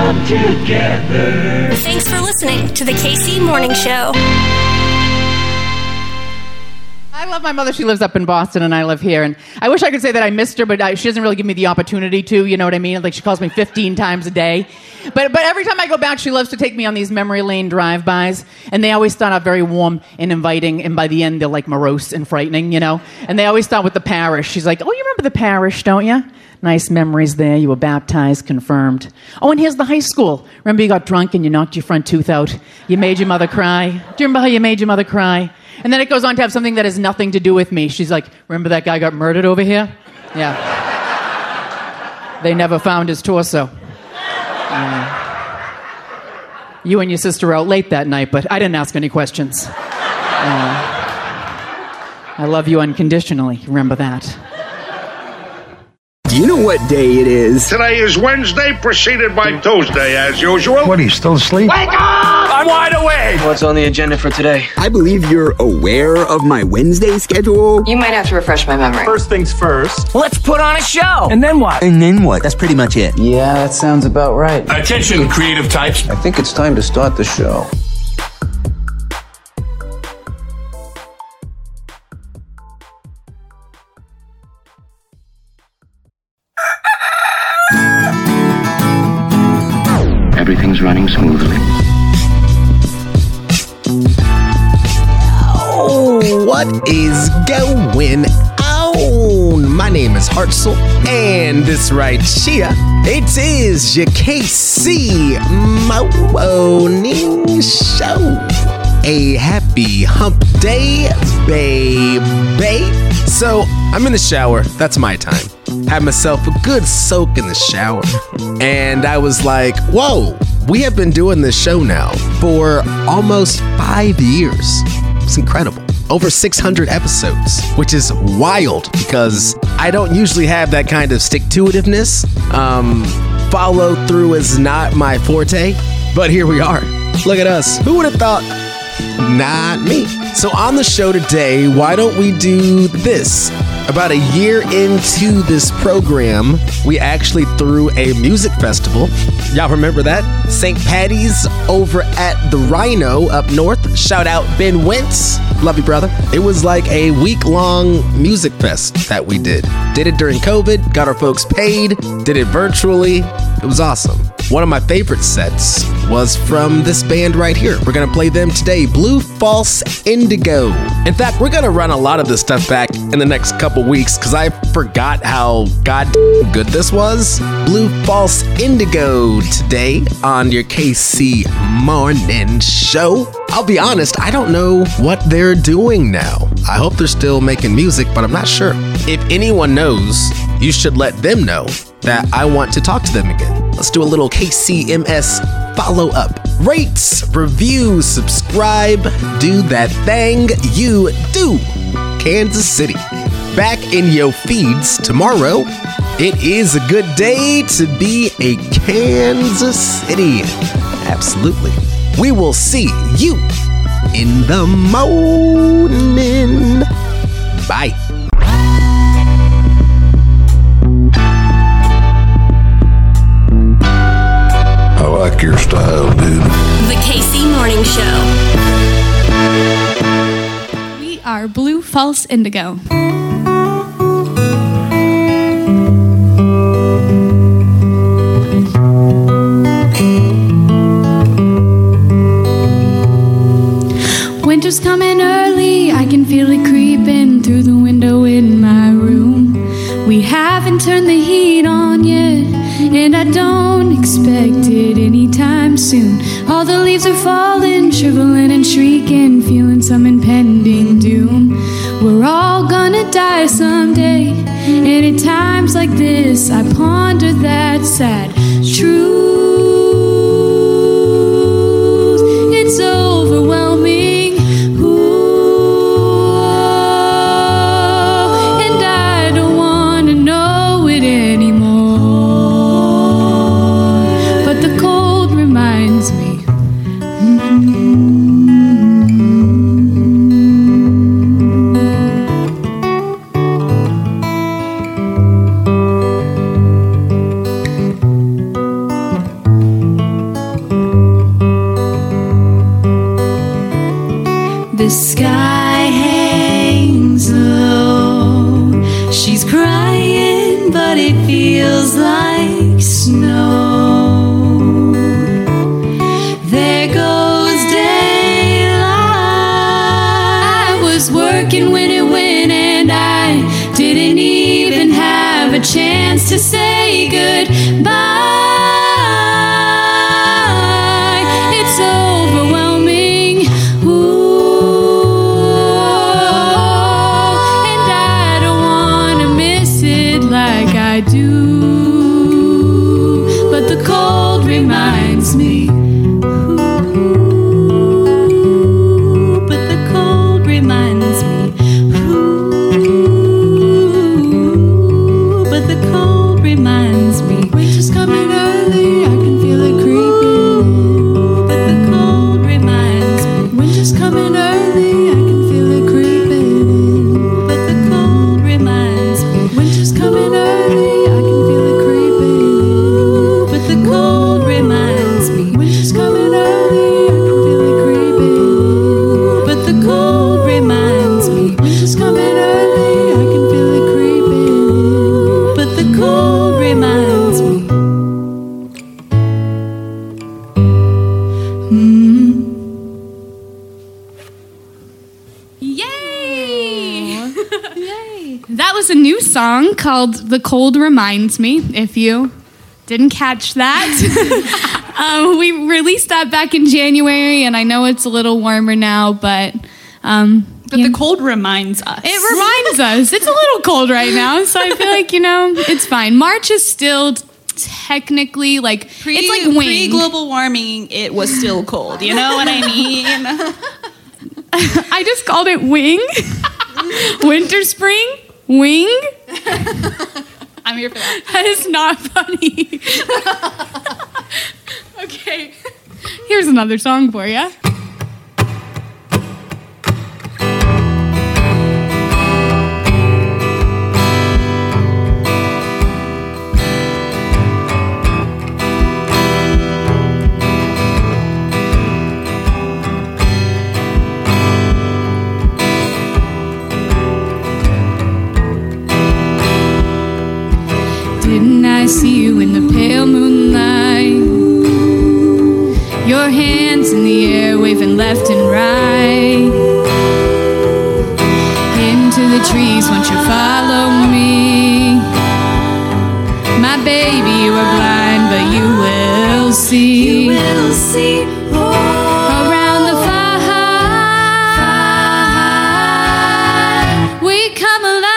come together. Thanks for listening to the KC Morning Show. I love my mother. She lives up in Boston, and I live here. And I wish I could say that I missed her, but she doesn't really give me the opportunity to. You know what I mean? Like, she calls me 15 times a day. But every time I go back, she loves to take me on these memory lane drive-bys, and they always start out very warm and inviting, and by the end, they're like morose and frightening, you know? And they always start with the parish. She's like, oh, you remember the parish, don't you? Nice memories there. You were baptized, confirmed. Oh, and here's the high school. Remember you got drunk and you knocked your front tooth out? You made your mother cry? Do you remember how you made your mother cry? And then it goes on to have something that has nothing to do with me. She's like, remember that guy got murdered over here? Yeah. They never found his torso. You and your sister were out late that night, but I didn't ask any questions. I love you unconditionally. Remember that. Do you know what day it is? Today is Wednesday, preceded by Tuesday, as usual. What, are you still asleep? Wake up! I'm wide awake! What's on the agenda for today? I believe you're aware of my Wednesday schedule. You might have to refresh my memory. First things first. Let's put on a show! And then what? And then what? That's pretty much it. Yeah, that sounds about right. Attention, creative types. I think it's time to start the show. Everything's running smoothly. Oh, what is going on? My name is Hartzell, and this right here, it is your KC Morning Show. A happy hump day, baby. So, I'm in the shower. That's my time. Had myself a good soak in the shower. And I was like, whoa, we have been doing this show now for almost 5 years. It's incredible. Over 600 episodes, which is wild because I don't usually have that kind of stick-to-itiveness. Follow through is not my forte, but here we are. Look at us. Who would have thought? Not me. So on the show today, why don't we do this? About a year into this program, we actually threw a music festival. Y'all remember that? St. Patty's over at the Rhino up north. Shout out Ben Wentz. Love you, brother. It was like a week-long music fest that we did. Did it during COVID, got our folks paid, did it virtually. It was awesome. One of my favorite sets was from this band right here. We're gonna play them today, Blue False Indigo. In fact, we're gonna run a lot of this stuff back in the next couple weeks because I forgot how goddamn good this was. Blue False Indigo today on your KC Morning Show. I'll be honest, I don't know what they're doing now. I hope they're still making music, but I'm not sure. If anyone knows, you should let them know that I want to talk to them again. Let's do a little KCMS follow-up. Rate, review, subscribe, do that thing you do. Kansas City. Back in your feeds tomorrow. It is a good day to be a Kansas City. Absolutely. We will see you in the morning. Bye. I like your style, dude. The KC Morning Show. We are Blue False Indigo. Winter's coming early, I can feel it creeping through the window in my room. We haven't turned the heat on yet, and I don't expect it anytime soon. All the leaves are falling, shriveling and shrieking, feeling some impending doom. We're all gonna die someday, and at times like this I ponder that sad truth. It's overwhelming. the sky hangs low. She's crying, but it feels like snow. There goes daylight. I was working when it went, and I didn't even have a chance to say goodbye. It's overwhelming, ooh, and I don't want to miss it like I do. But the cold reminds me, ooh, but the cold reminds me, ooh, but the cold reminds me. Winter's coming early, I can feel it creeping in. But the cold reminds me. Winter's coming early, I can feel it creeping in. But the cold reminds me. Winter's coming early, I can feel it creeping in. But the cold reminds me. Winter's coming early, I can feel it creeping in. But the cold reminds me. Winter's coming early, I can feel it creeping in. But the cold reminds me. Yay! Yay! That was a new song called The Cold Reminds Me, if you didn't catch that. We released that back in January, and I know it's a little warmer now, but... the cold reminds us. It reminds us. It's a little cold right now, so I feel like, it's fine. March is still technically like, it's like wing. Pre-global warming, it was still cold. You know what I mean? I just called it wing. Winter, spring, wing. I'm here for that. That is not funny. Okay. Here's another song for you. Didn't I see you in the pale moonlight? Your hands in the air waving left and right. Into the trees, won't you follow me? My baby, you are blind, but you will see. You will see. Around the fire, we come alive.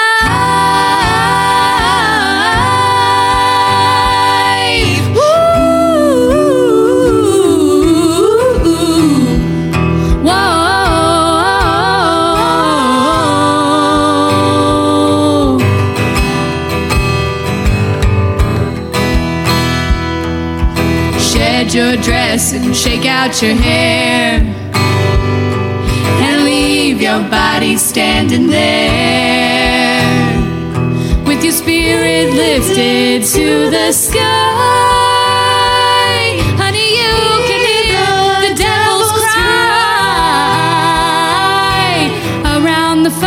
Your dress and shake out your hair and leave your body standing there with your spirit lifted to the sky. Honey, you can hear the devil's cry around the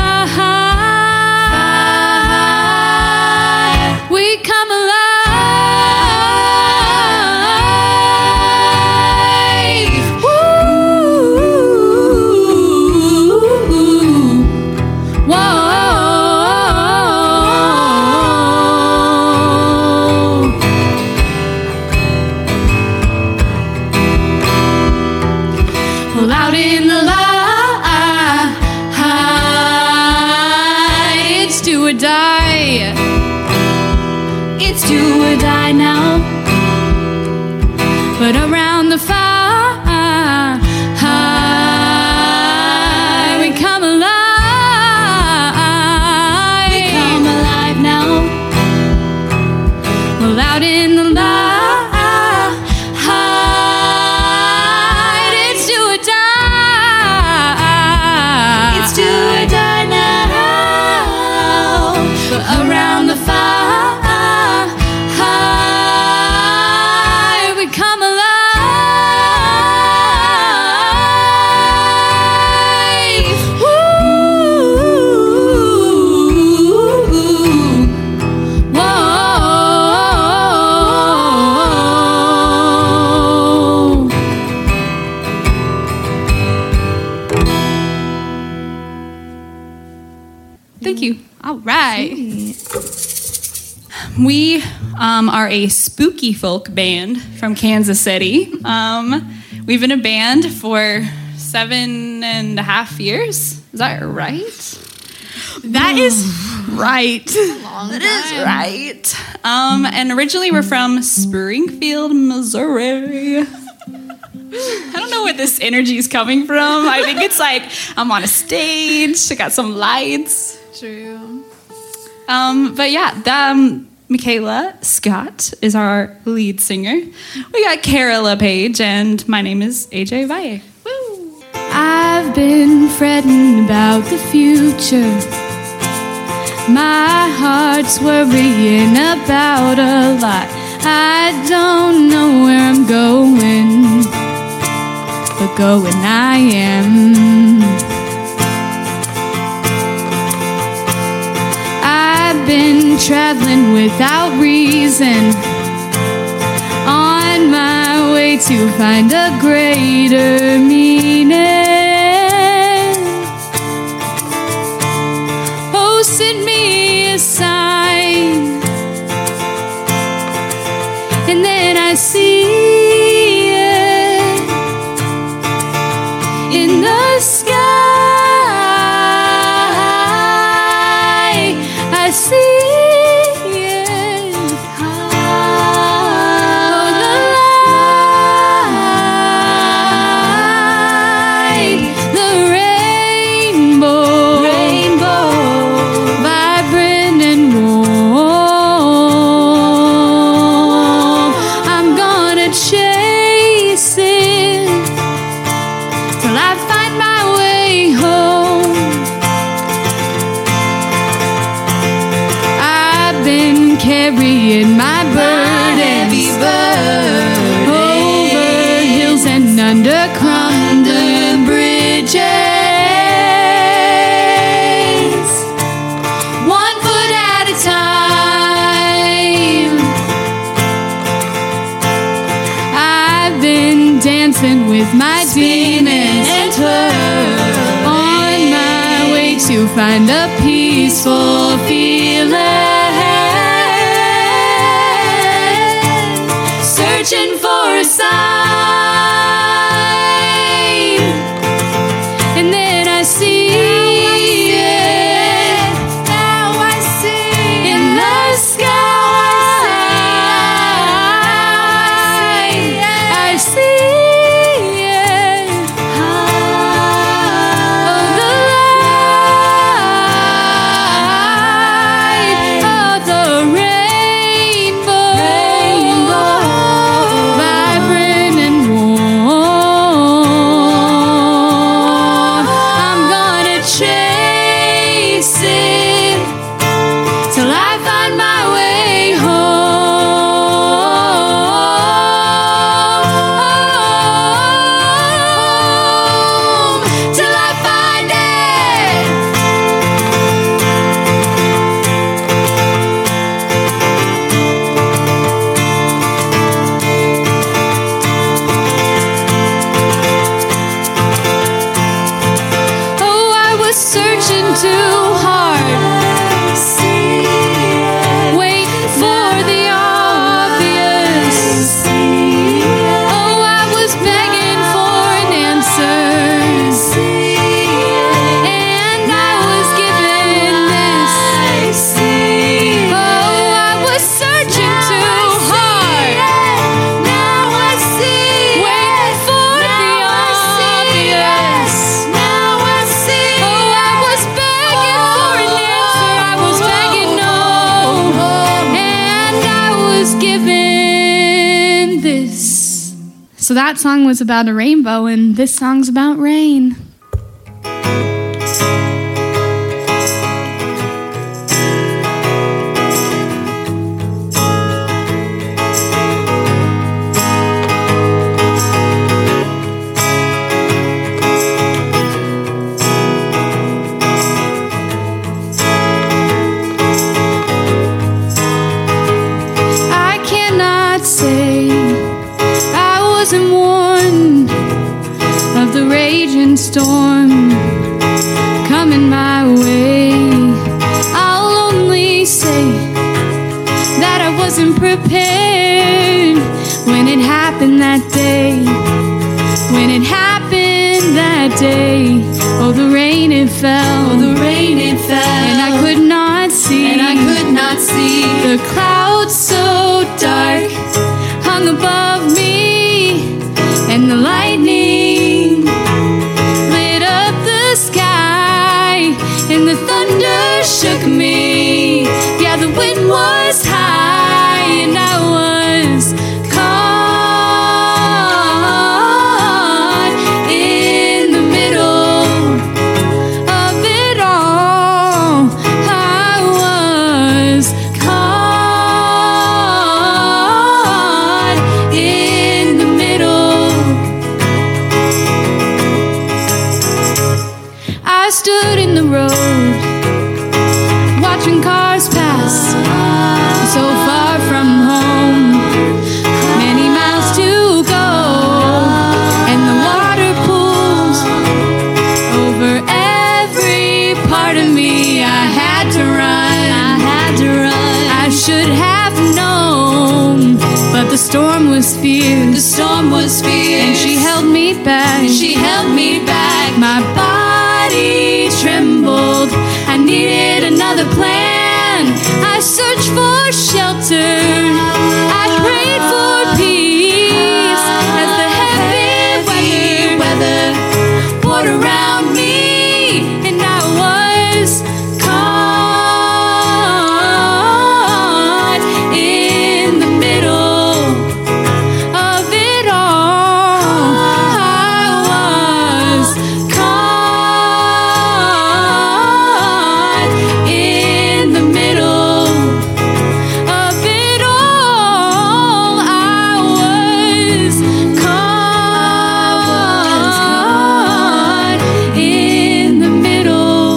fire. We come alive. We are a spooky folk band from Kansas City. We've been a band for 7.5 years. Is that right? That is right. That is right. And originally we're from Springfield, Missouri. I don't know where this energy is coming from. I think it's like I'm on a stage. I got some lights. True. But yeah, Michaela Scott is our lead singer. We got Kara LePage, and my name is AJ Valle. Woo! I've been fretting about the future. My heart's worrying about a lot. I don't know where I'm going, but going I am. I've been traveling without reason, on my way to find a greater meaning. Oh, send me a sign, and then I see it in the sky. I see it. Oh, the light, the rainbow, vibrant and warm. I'm gonna chase it till I find my way home. I've been carrying my burdens over hills and under crumbling bridges, 1 foot at a time. I've been dancing with my demons on my way to find a peaceful feeling, searching for a sign, and then I see it. Now I see in the sky. I see it. Oh, the light of the rainbow, vibrant and warm. I'm gonna chase it till I find my way home, till I find it. Oh, I was searching too hard, waiting for the obvious. Oh, I was begging for an answer, and I was given this. Oh, I was searching too hard, waiting for the obvious. Oh, I was begging for an answer. I was begging no, and I was given this. So that song was about a rainbow, and this song's about rain. I cannot say I wasn't warned of the raging storm. happened that day. When it happened that day, oh, the rain it fell, oh, the rain it fell, and I could not see, the clouds so dark hung above me, and the lightning lit up the sky, and the thunder shook me. Yeah, the wind was high, and I was caught in the middle of it all. I was caught in the middle. I stood in the road, watching cars pass, so far from home, many miles to go, and the water pools over every part of me. I had to run, I should have known, but the storm was fierce, and she held me back, my body trembled, I needed another plan. I searched for shelter, I prayed for peace, as the heavy weather poured around me, and I was caught in the middle of it all. I was caught in the middle of it all. I was caught in the middle.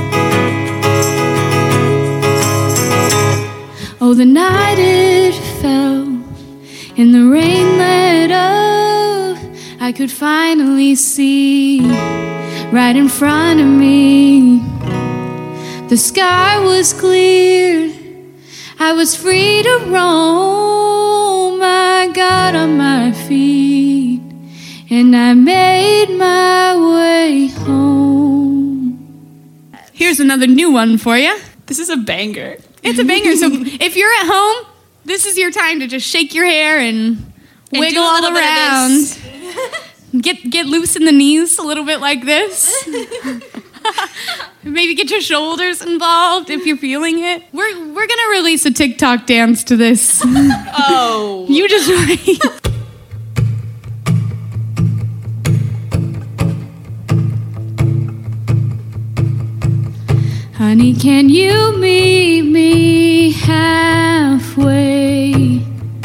Oh, the night it fell, and the rain let up. I could finally see right in front of me. The sky was clear, I was free to roam. I got on my feet, and I made my way home. Here's another new one for you. This is a banger. It's a banger. So if you're at home, this is your time to just shake your hair and wiggle do a all little bit of around. this. Get loose in the knees a little bit like this. Maybe get your shoulders involved if you're feeling it. We're gonna release a TikTok dance to this. Oh. You just wait. Honey, can you meet me halfway?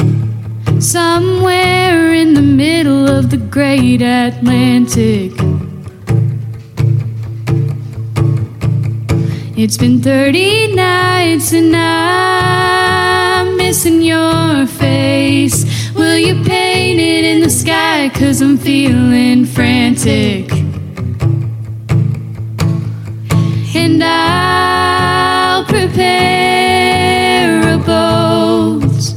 Somewhere in the middle of the great Atlantic. It's been 30 nights and I'm missing your face. Will you paint it in the sky? 'Cause I'm feeling frantic. And I'll prepare a boat.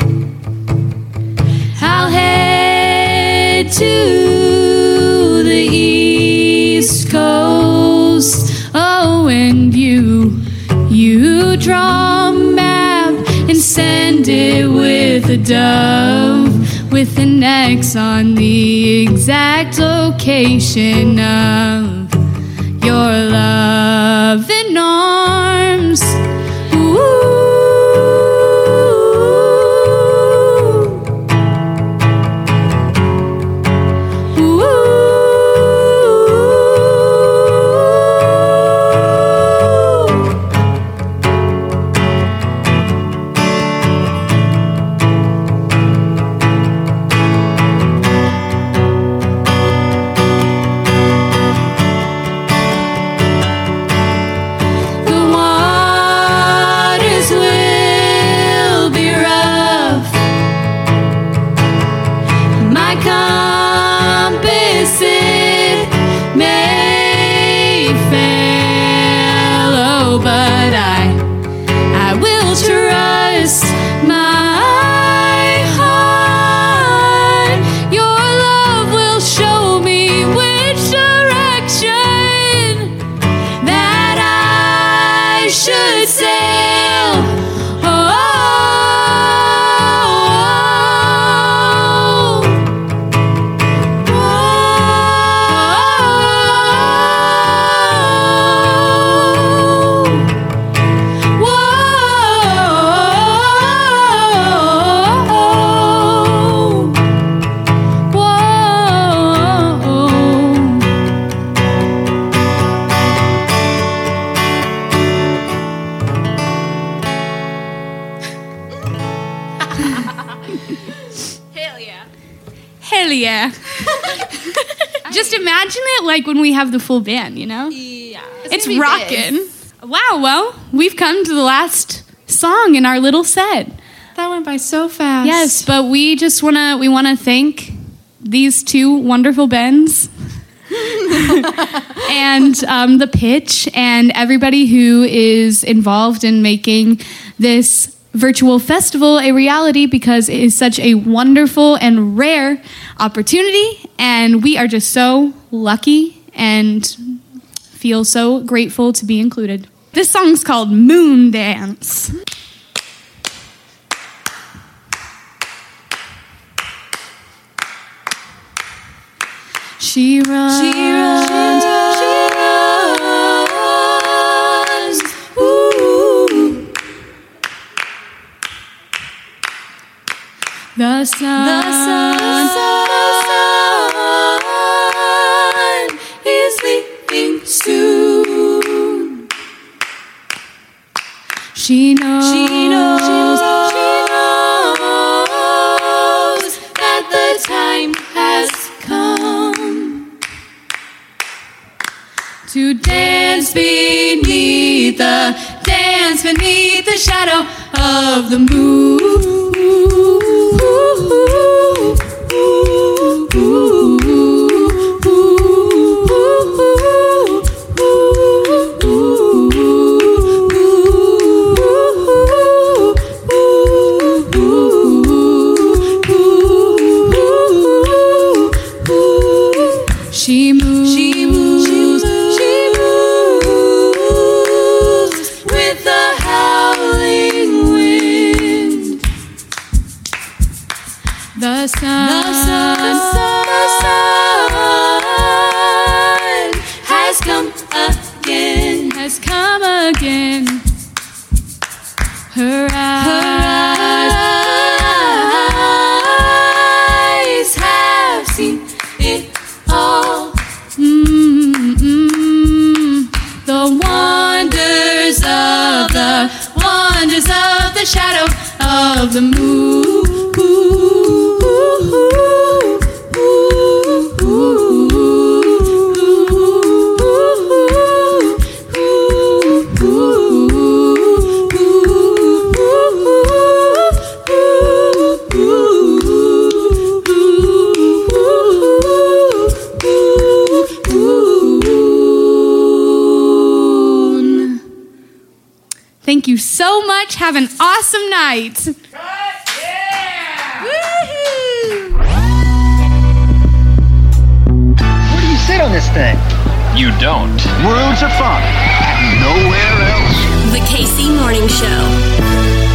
I'll head to the East Coast. Oh, and you draw a map and send it with a dove, with an X on the exact location of your love in arms. Ooh. The Hell yeah. Hell yeah. Just imagine it like when we have the full band, you know? Yeah. It's rockin'. Wow, well, we've come to the last song in our little set. That went by so fast. Yes, but we just wanna thank these two wonderful Bens and the pitch and everybody who is involved in making this virtual festival a reality, because it is such a wonderful and rare opportunity, and we are just so lucky and feel so grateful to be included. This song's called Moon Dance. She runs, ooh. The sun is leaving soon. She knows that the time has come to dance beneath the shadow of the moon. She moves with the howling wind. The sun has come again. Her eyes have seen it all. The wonders of the shadow of the moon. Thank you so much. Have an awesome night. Where do you sit on this thing? You don't. Worlds of fun. Nowhere else. The KC Morning Show.